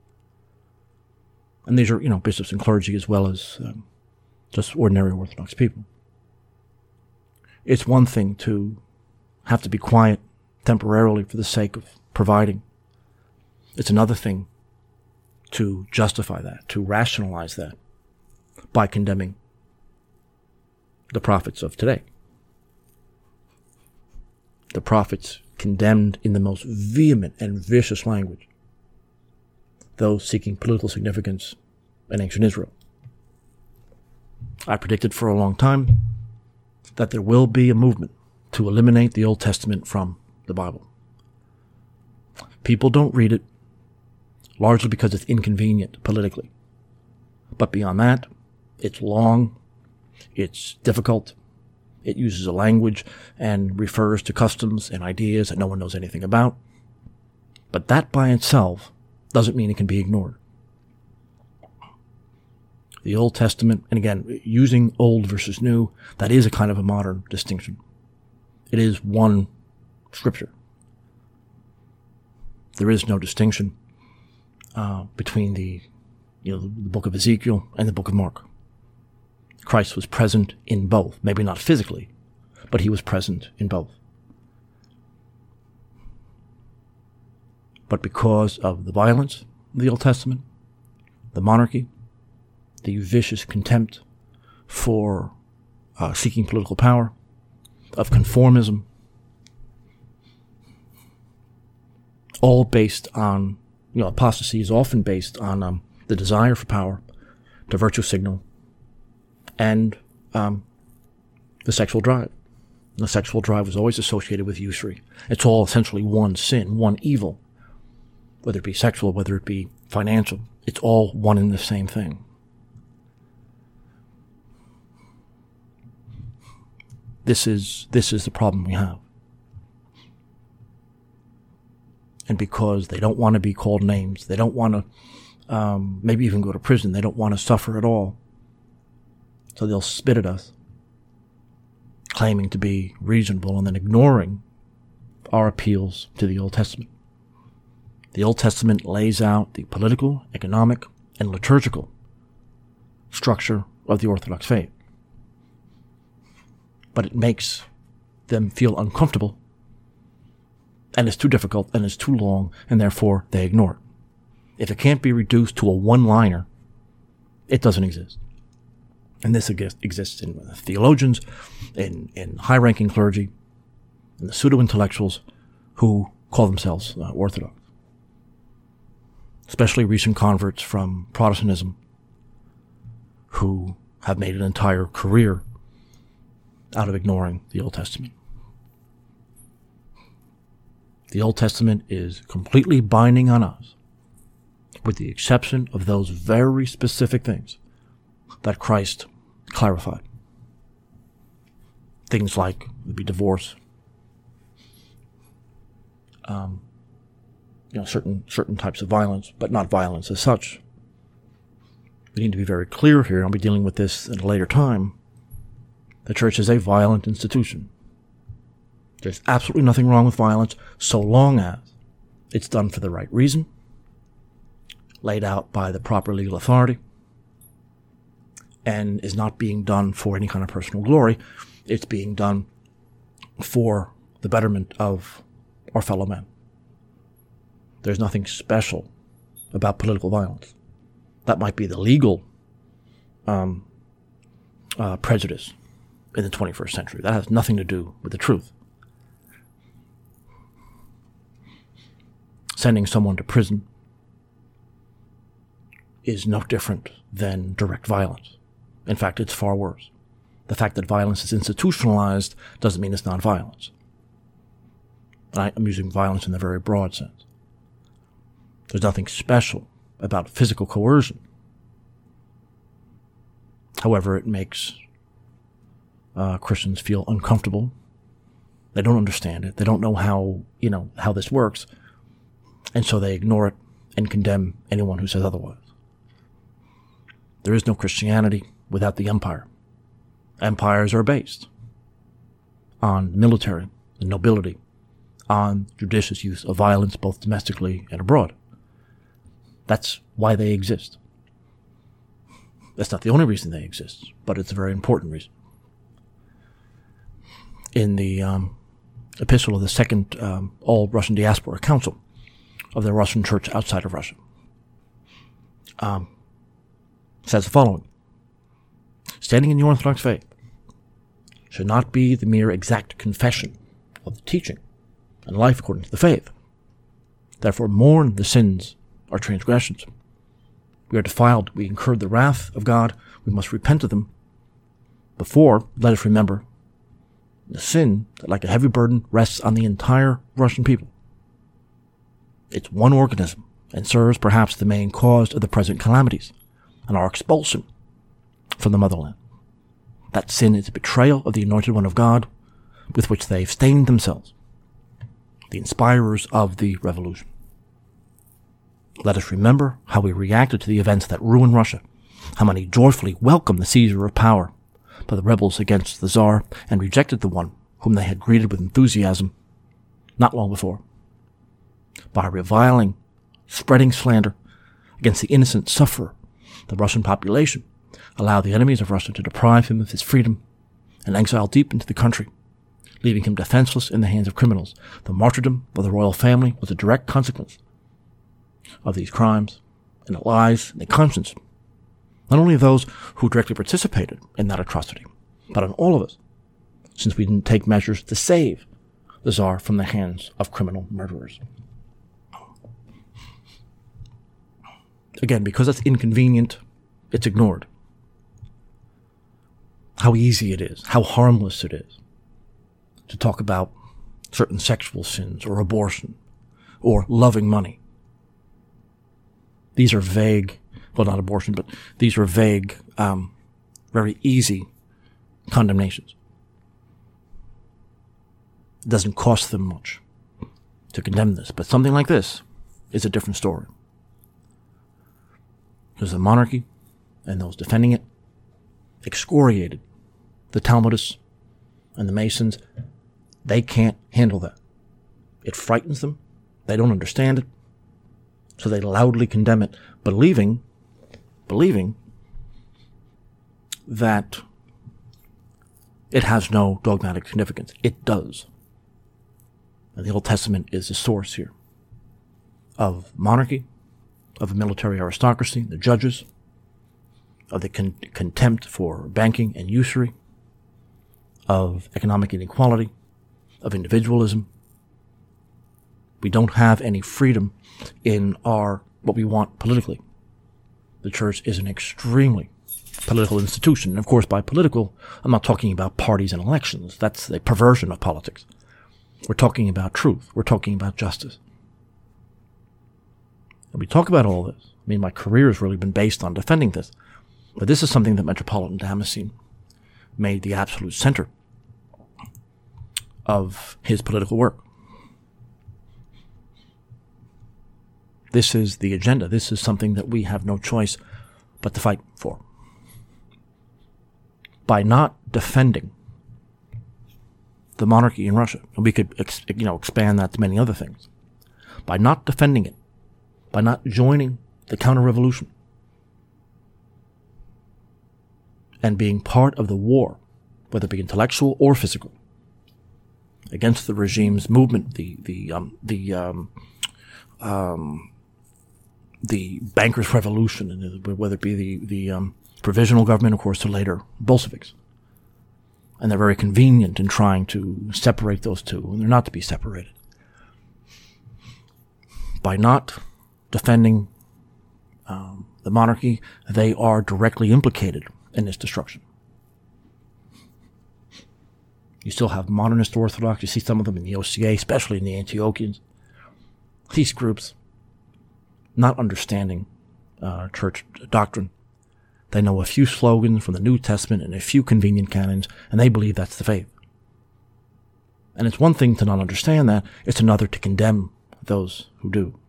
S2: And these are, you know, bishops and clergy as well as um, just ordinary Orthodox people. It's one thing to have to be quiet temporarily for the sake of providing. It's another thing to justify that, to rationalize that by condemning the prophets of today. The prophets condemned in the most vehement and vicious language those seeking political significance in ancient Israel. I predicted for a long time that there will be a movement to eliminate the Old Testament from the Bible. People don't read it, largely because it's inconvenient politically. But beyond that, it's long, it's difficult, it uses a language and refers to customs and ideas that no one knows anything about. But that by itself doesn't mean it can be ignored. The Old Testament, and again, using old versus new, that is a kind of a modern distinction. It is one scripture. There is no distinction uh, between the, you know, the book of Ezekiel and the book of Mark. Christ was present in both, maybe not physically, but he was present in both. But because of the violence of the Old Testament, the monarchy, the vicious contempt for uh, seeking political power, of conformism, all based on, you know, apostasy is often based on um, the desire for power, to virtue signal, and um, the sexual drive. The sexual drive was always associated with usury. It's all essentially one sin, one evil. Whether it be sexual, whether it be financial, it's all one and the same thing. This is this is the problem we have. And because they don't want to be called names, they don't want to um, maybe even go to prison, they don't want to suffer at all, so they'll spit at us, claiming to be reasonable and then ignoring our appeals to the Old Testament. The Old Testament lays out the political, economic, and liturgical structure of the Orthodox faith. But it makes them feel uncomfortable, and it's too difficult, and it's too long, and therefore they ignore it. If it can't be reduced to a one-liner, it doesn't exist. And this exists in theologians, in, in high-ranking clergy, in the pseudo-intellectuals who call themselves uh, Orthodox. Especially recent converts from Protestantism who have made an entire career out of ignoring the Old Testament. The Old Testament is completely binding on us, with the exception of those very specific things that Christ clarified. Things like would be divorce, um, you know, certain certain types of violence, but not violence as such. We need to be very clear here. I'll be dealing with this at a later time. The church is a violent institution. There's absolutely nothing wrong with violence so long as it's done for the right reason, laid out by the proper legal authority, and is not being done for any kind of personal glory. It's being done for the betterment of our fellow men. There's nothing special about political violence. That might be the legal um, uh, prejudice in the twenty-first century. That has nothing to do with the truth. Sending someone to prison is no different than direct violence. In fact, it's far worse. The fact that violence is institutionalized doesn't mean it's not violence. I'm using violence in the very broad sense. There's nothing special about physical coercion. However, it makes uh, Christians feel uncomfortable. They don't understand it. They don't know how, you know, how this works. And so they ignore it and condemn anyone who says otherwise. There is no Christianity without the empire. Empires are based on military and nobility, on judicious use of violence both domestically and abroad. That's why they exist. That's not the only reason they exist, but it's a very important reason. In the um, epistle of the Second um, All-Russian Diaspora Council of the Russian Church outside of Russia, um, says the following: standing in the Orthodox faith should not be the mere exact confession of the teaching and life according to the faith. Therefore mourn the sins or transgressions. We are defiled, we incurred the wrath of God, we must repent of them. Before, let us remember the sin that like a heavy burden rests on the entire Russian people. It's one organism and serves perhaps the main cause of the present calamities and our expulsion from the motherland. That sin is a betrayal of the anointed one of God with which they've stained themselves, the inspirers of the revolution. Let us remember how we reacted to the events that ruined Russia, how many joyfully welcomed the seizure of power by the rebels against the Tsar and rejected the one whom they had greeted with enthusiasm not long before. By reviling, spreading slander against the innocent sufferer, the Russian population allowed the enemies of Russia to deprive him of his freedom and exile deep into the country, leaving him defenseless in the hands of criminals. The martyrdom of the royal family was a direct consequence of these crimes, and it lies in the conscience Not only those who directly participated in that atrocity, but on all of us, since we didn't take measures to save the Tsar from the hands of criminal murderers. Again, because it's inconvenient, it's ignored. How easy it is, how harmless it is to talk about certain sexual sins or abortion or loving money. These are vague, well, not abortion, but these are vague, um, very easy condemnations. It doesn't cost them much to condemn this, but something like this is a different story. Because the monarchy and those defending it excoriated the Talmudists and the Masons. They can't handle that. It frightens them. They don't understand it. So they loudly condemn it, believing, believing that it has no dogmatic significance. It does. And the Old Testament is the source here of monarchy, of a military aristocracy, the judges, of the con- contempt for banking and usury, of economic inequality, of individualism. We don't have any freedom in our what we want politically. The church is an extremely political institution. And of course, by political, I'm not talking about parties and elections. That's a perversion of politics. We're talking about truth. We're talking about justice. And we talk about all this. I mean, my career has really been based on defending this. But this is something that Metropolitan Damascene made the absolute center of his political work. This is the agenda. This is something that we have no choice but to fight for. By not defending the monarchy in Russia, and we could ex- you know, expand that to many other things, by not defending it, by not joining the counter-revolution, and being part of the war, whether it be intellectual or physical, against the regime's movement, the the um, the um, um, the bankers' revolution, and whether it be the the um, provisional government, of course, to later Bolsheviks, and they're very convenient in trying to separate those two, and they're not to be separated. By not defending um, the monarchy, they are directly implicated in its destruction. You still have modernist Orthodox. You see some of them in the O C A, especially in the Antiochians. These groups, not understanding uh, church doctrine. They know a few slogans from the New Testament and a few convenient canons, and they believe that's the faith. And it's one thing to not understand that. It's another to condemn those who do.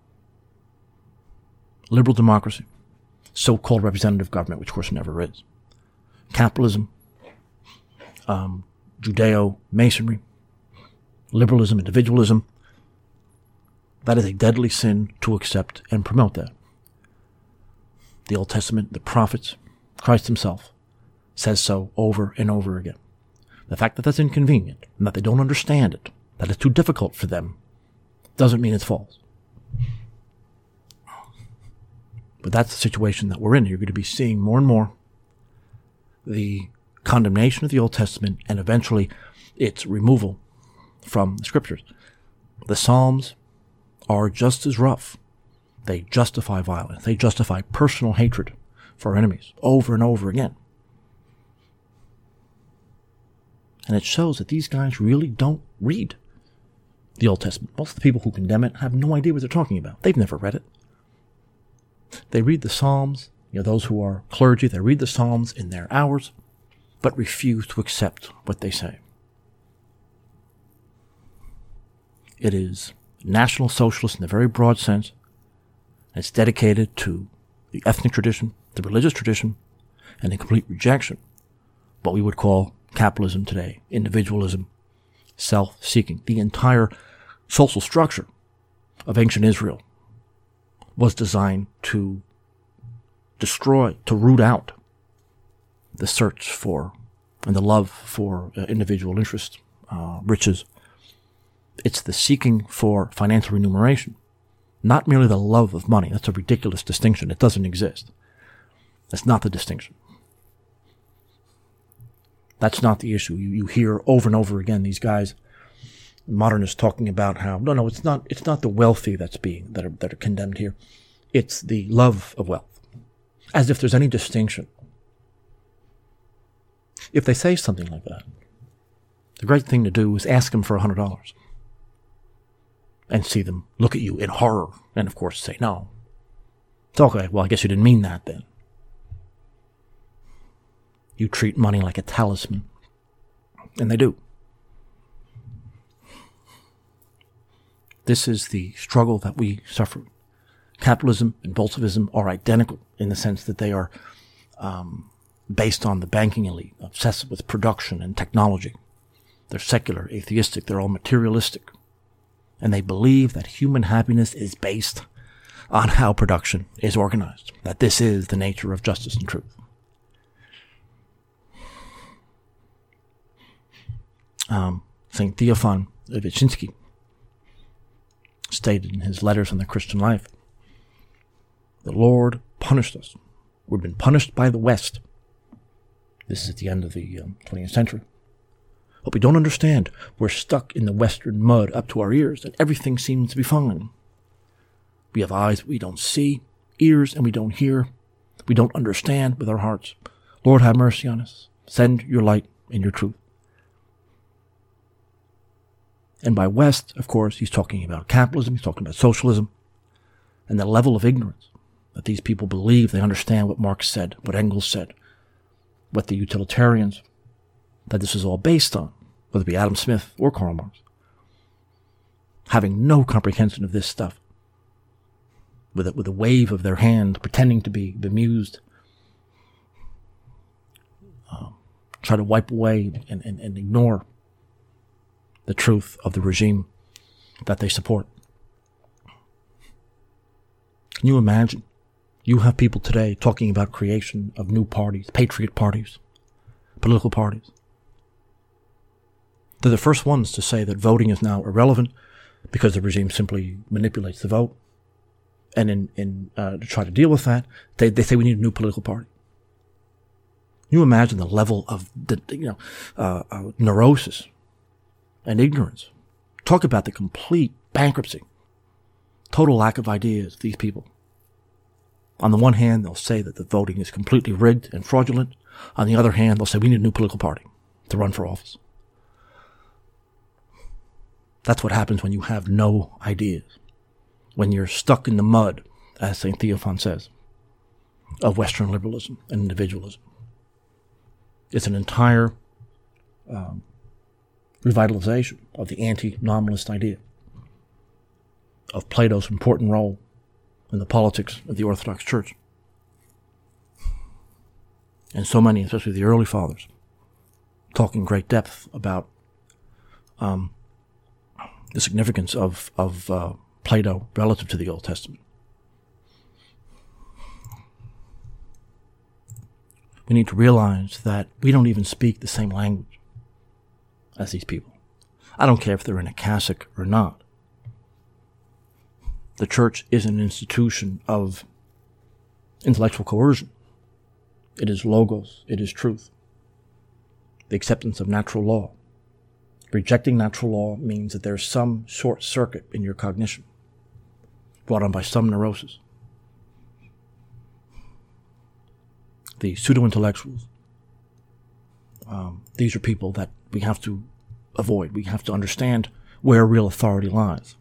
S2: Liberal democracy, so-called representative government, which of course never is. Capitalism, um, Judeo-Masonry, liberalism, individualism. That is a deadly sin to accept and promote that. The Old Testament, the prophets, Christ himself says so over and over again. The fact that that's inconvenient and that they don't understand it, that it's too difficult for them, doesn't mean it's false. But that's the situation that we're in. You're going to be seeing more and more the condemnation of the Old Testament and eventually its removal from the Scriptures. The Psalms are just as rough. They justify violence. They justify personal hatred for our enemies over and over again. And it shows that these guys really don't read the Old Testament. Most of the people who condemn it have no idea what they're talking about. They've never read it. They read the Psalms, you know, those who are clergy, they read the Psalms in their hours, but refuse to accept what they say. It is National Socialist in a very broad sense. It's dedicated to the ethnic tradition, the religious tradition, and a complete rejection of what we would call capitalism today, individualism, self-seeking. The entire social structure of ancient Israel was designed to destroy, to root out the search for and the love for uh, individual interest, uh, riches. It's the seeking for financial remuneration, not merely the love of money. That's a ridiculous distinction. It doesn't exist. That's not the distinction. That's not the issue. You, you hear over and over again these guys, modernists, talking about how no, no, it's not. It's not the wealthy that's being that are that are condemned here. It's the love of wealth, as if there's any distinction. If they say something like that, the great thing to do is ask them for a hundred dollars, and see them look at you in horror, and of course say no. It's okay. Well, I guess you didn't mean that then. You treat money like a talisman. And they do. This is the struggle that we suffer. Capitalism and Bolshevism are identical in the sense that they are um, based on the banking elite, obsessed with production and technology. They're secular, atheistic, they're all materialistic. And they believe that human happiness is based on how production is organized, that this is the nature of justice and truth. Um, Saint Theophan of Wyszynski stated in his letters on the Christian life, the Lord punished us. We've been punished by the West. This is at the end of the um, twentieth century. But we don't understand. We're stuck in the Western mud up to our ears, and everything seems to be fine. We have eyes we don't see, ears and we don't hear. We don't understand with our hearts. Lord, have mercy on us. Send your light and your truth. And by West, of course, he's talking about capitalism, he's talking about socialism, and the level of ignorance that these people believe they understand what Marx said, what Engels said, what the utilitarians, that this is all based on, whether it be Adam Smith or Karl Marx, having no comprehension of this stuff, with a, with a wave of their hand, pretending to be bemused, uh, try to wipe away and, and, and ignore the truth of the regime that they support. Can you imagine? You have people today talking about creation of new parties, patriot parties, political parties. They're the first ones to say that voting is now irrelevant because the regime simply manipulates the vote. And in, in uh, to try to deal with that, they, they say we need a new political party. Can you imagine the level of the, you know uh, uh, neurosis and ignorance? Talk about the complete bankruptcy, total lack of ideas of these people. On the one hand, they'll say that the voting is completely rigged and fraudulent. On the other hand, they'll say we need a new political party to run for office. That's what happens when you have no ideas, when you're stuck in the mud, as Saint Theophan says, of Western liberalism and individualism. It's an entire um, revitalization of the anti-nominalist idea, of Plato's important role in the politics of the Orthodox Church. And so many, especially the early fathers, talk in great depth about um, the significance of, of uh, Plato relative to the Old Testament. We need to realize that we don't even speak the same language as these people. I don't care if they're in a cassock or not. The church is an institution of intellectual coercion. It is logos. It is truth. The acceptance of natural law. Rejecting natural law means that there's some short circuit in your cognition brought on by some neurosis. The pseudo-intellectuals, um, these are people that we have to avoid. We have to understand where real authority lies.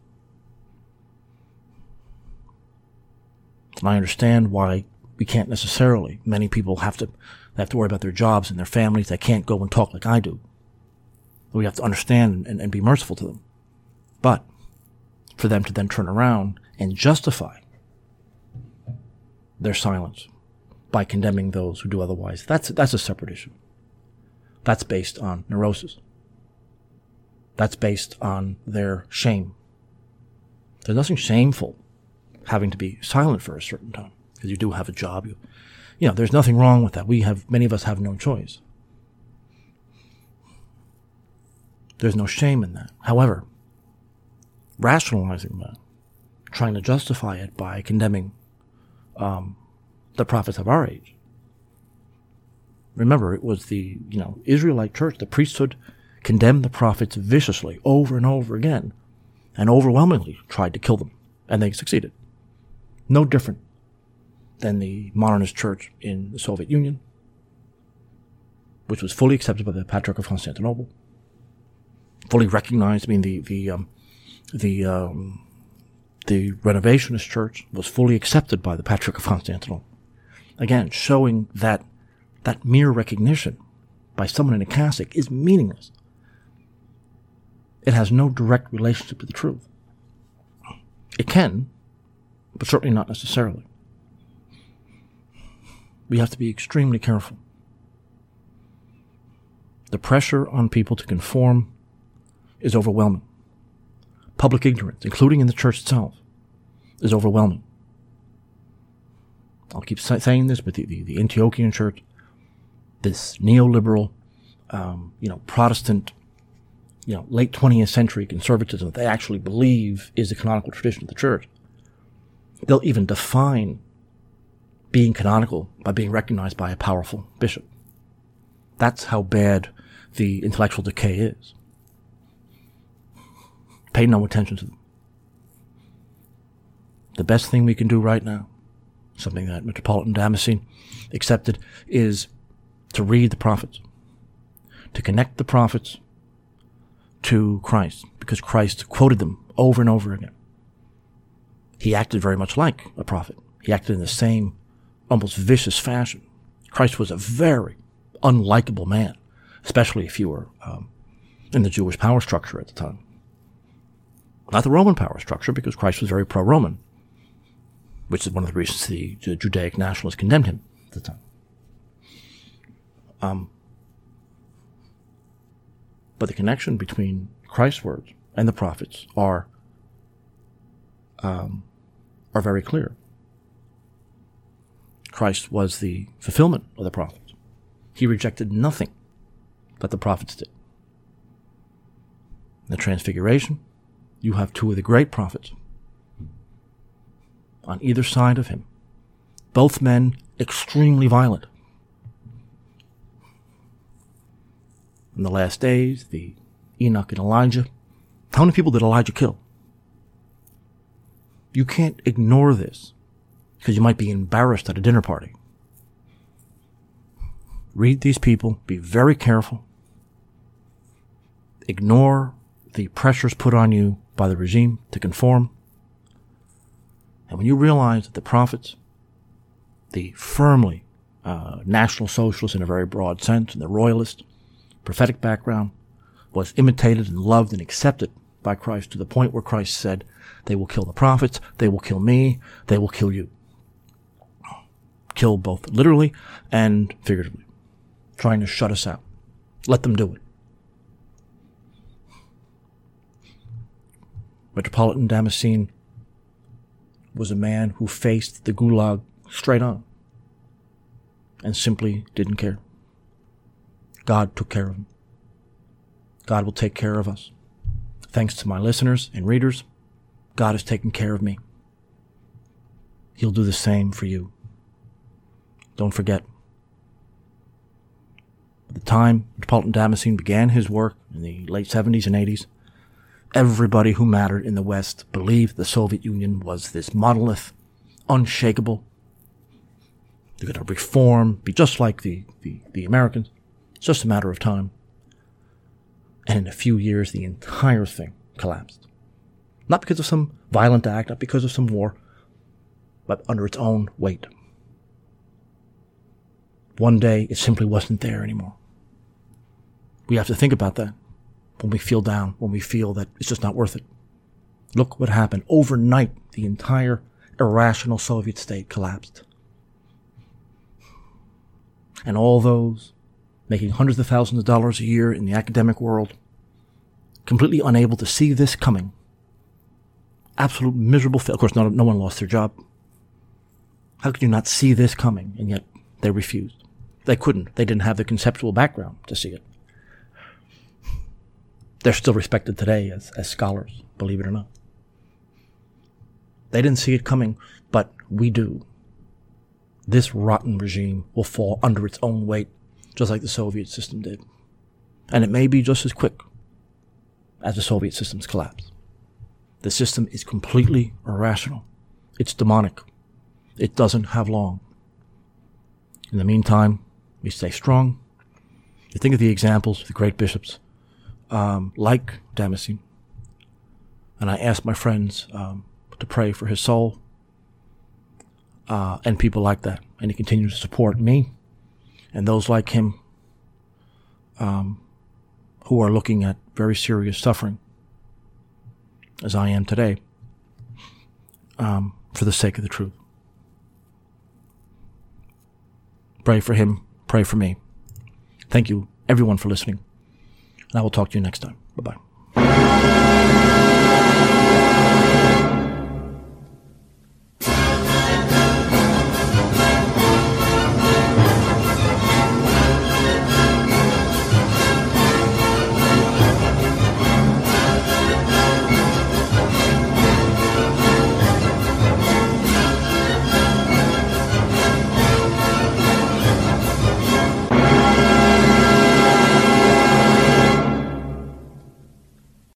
S2: And I understand why we can't necessarily, many people have to, they have to worry about their jobs and their families. They can't go and talk like I do. We have to understand and, and be merciful to them. But for them to then turn around and justify their silence by condemning those who do otherwise, that's, that's a separate issue. That's based on neurosis. That's based on their shame. There's nothing shameful having to be silent for a certain time, because you do have a job. You, you know, there's nothing wrong with that. We have, many of us have no choice. There's no shame in that. However, rationalizing that, trying to justify it by condemning um, the prophets of our age, Remember, it was the, you know, Israelite church, the priesthood, condemned the prophets viciously over and over again, and overwhelmingly tried to kill them, and they succeeded. No different than the modernist church in the Soviet Union, which was fully accepted by the Patriarch of Constantinople, fully recognized. I mean, the the um, the um, the Renovationist church was fully accepted by the Patriarch of Constantinople. Again, showing that that mere recognition by someone in a cassock is meaningless. It has no direct relationship to the truth. It can, but certainly not necessarily. We have to be extremely careful. The pressure on people to conform is overwhelming. Public ignorance, including in the church itself, is overwhelming. I'll keep saying this, but the, the, the Antiochian church, this neoliberal, um, you know, Protestant, you know, late twentieth century conservatism that they actually believe is the canonical tradition of the church. They'll even define being canonical by being recognized by a powerful bishop. That's how bad the intellectual decay is. Pay no attention to them. The best thing we can do right now, something that Metropolitan Damascene accepted, is to read the prophets, to connect the prophets to Christ, because Christ quoted them over and over again. He acted very much like a prophet. He acted in the same, almost vicious fashion. Christ was a very unlikable man, especially if you were um, in the Jewish power structure at the time. Not the Roman power structure, because Christ was very pro-Roman, which is one of the reasons the, the Judaic nationalists condemned him at the time. Um, but the connection between Christ's words and the prophets are um, are very clear. Christ was the fulfillment of the prophets. He rejected nothing that the prophets did. In the Transfiguration, you have two of the great prophets on either side of him. Both men extremely violent. In the last days, the Enoch and Elijah. How many people did Elijah kill? You can't ignore this, because you might be embarrassed at a dinner party. Read these people. Be very careful. Ignore the pressures put on you by the regime to conform. And when you realize that the prophets, the firmly uh, National Socialists in a very broad sense, and the royalist prophetic background, was imitated and loved and accepted by Christ to the point where Christ said, they will kill the prophets, they will kill me, they will kill you. Kill both literally and figuratively, trying to shut us out. Let them do it. Metropolitan Damascene was a man who faced the Gulag straight on and simply didn't care. God took care of him. God will take care of us. Thanks to my listeners and readers, God has taken care of me. He'll do the same for you. Don't forget, at the time Metropolitan Damascene began his work in the late seventies and eighties, everybody who mattered in the West believed the Soviet Union was this monolith, unshakable. They're going to reform, be just like the, the, the Americans. It's just a matter of time. And in a few years, the entire thing collapsed. Not because of some violent act, not because of some war, but under its own weight. One day, it simply wasn't there anymore. We have to think about that when we feel down, when we feel that it's just not worth it. Look what happened. Overnight, the entire irrational Soviet state collapsed. And all those making hundreds of thousands of dollars a year in the academic world, completely unable to see this coming. Absolute miserable fail. Of course, no, no one lost their job. How could you not see this coming? And yet they refused. They couldn't. They didn't have the conceptual background to see it. They're still respected today as, as scholars, believe it or not. They didn't see it coming, but we do. This rotten regime will fall under its own weight just like the Soviet system did. And it may be just as quick as the Soviet system's collapse. The system is completely irrational. It's demonic. It doesn't have long. In the meantime, we stay strong. You think of the examples of the great bishops, um, like Damascene. And I ask my friends um, to pray for his soul uh, and people like that. And he continues to support me and those like him um, who are looking at very serious suffering, as I am today, um, for the sake of the truth. Pray for him. Pray for me. Thank you, everyone, for listening. And I will talk to you next time. Bye-bye.